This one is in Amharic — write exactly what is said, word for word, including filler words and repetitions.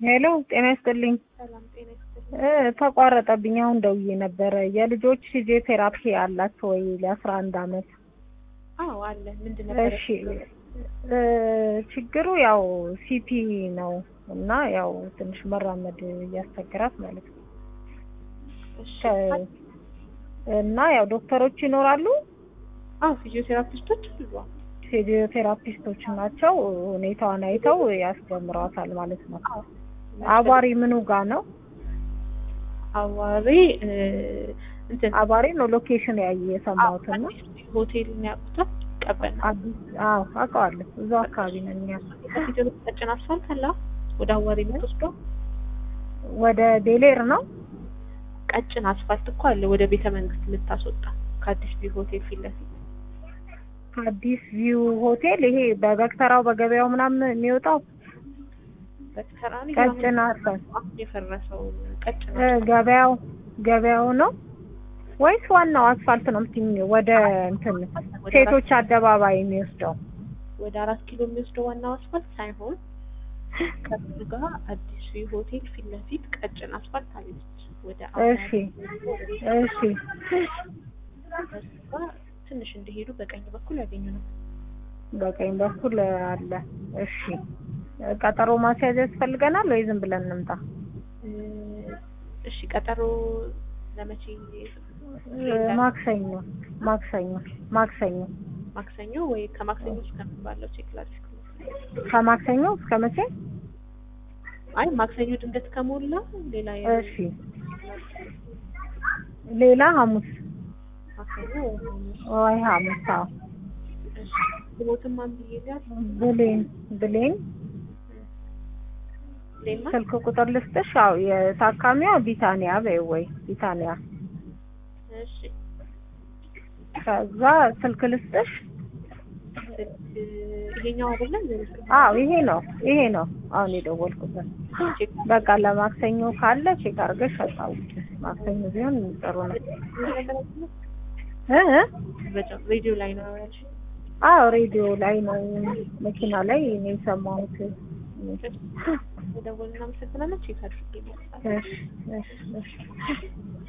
ሄሎ ጤና ይስጥልኝ። ሰላም ጤና ይስጥልኝ። እ ተቋረጠብኝ። አሁን ደውዬ ነበረ። የልጆች ፊዚዮቴራፒ አላችሁ ወይ ለአስራ አንድ አመት? አዎ አለ። ምንድን ነበር? እሺ እ ችግሩ ያው ሲፒ ነው እና ያው ትንሽ መራመድ እያስቸገራት ማለት ነው። እሺ እና ያው ዶክተሮች ይኖራሉ? አዎ ፊዚዮቴራፒስቶች አሉ። ፊዚዮቴራፒስቶች ናቸው። ሁኔታዋን አይተው ያስጀምሯታል ማለት ነው። አባሪ ምኑ ጋር ነው? አዋሪ እንትን አባሪ ነው ሎኬሽን ያየ የሰማሁት እና ሆቴል ነው ያቁታ ቀበና። አዎ አውቀዋለሁ። እዛው አካባቢ ነን እኛ። ፊዚዮ ቀጭን አስፋልት አለ ወደ አዋሪ የምትወስደው ወደ ዴሌር ነው። ቀጭን አስፋልት እኮ አለ ወደ ቤተ መንግስት የምታስወጣ ከአዲስ ቪው ሆቴል ፊት ለፊት። አዲስ ቪው ሆቴል ይሄ በበክተራው በገበያው ምናምን የሚወጣው በክተራኒ ቀጭን አስፋልት የፈረሰው ቀጭን ገበያው ገበያው ነው ወይስ ዋናው አስፋልት ነው? ምትኝ ወደ እንትን ሴቶች አደባባይ የሚወስደው ወደ አራት ኪሎ የሚወስደው ዋናው አስፋልት ሳይሆን ከሱ ጋር አዲስ ቪው ሆቴል ፊት ለፊት ቀጭን አስፋልት አለች። ወደ እሺ እሺ ትንሽ እንደሄዱ በቀኝ በኩል ያገኙናል። በቀኝ በኩል አለ። እሺ ቀጠሮ ማስያዝ ያስፈልገናል ወይ ዝም ብለን እንምጣ? እሺ ቀጠሮ ለመቼ? ማክሰኞ ማክሰኞ ማክሰኞ ማክሰኞ ወይ ከማክሰኞ እስከ ባለው ቼክ ላድርግ። ከማክሰኞ እስከ መቼ? አይ ማክሰኞ ድንገት ከሞላ ሌላ እሺ ሌላ ሐሙስ ማክሰኞ ወይ ሐሙስ። አዎ እሺ ቦትም አንብዬልኝ ብሌን ብሌን ሌላ ስልክ ቁጥር ልስጥሽ? አዎ የታካሚዋ ቢታኒያ በይ ወይ ቢታኒያ። እሺ ከዛ ስልክ ልስጥሽ? ይሄኛው አይደለም? አዎ ይሄ ነው ይሄ ነው አሁን የደወልኩበት። በቃ ለማክሰኞ ካለ ቼክ አድርገሽ አሳውቂ። ማክሰኞ ቢሆን ጥሩ ነው። እ ሬዲዮ ላይ ነው ያልሽ? አዎ ሬዲዮ ላይ ነው መኪና ላይ እኔ ሰማሁት። ደወልና መሰለኝ ቼክ አድርጌ ነው። እሺ እሺ እሺ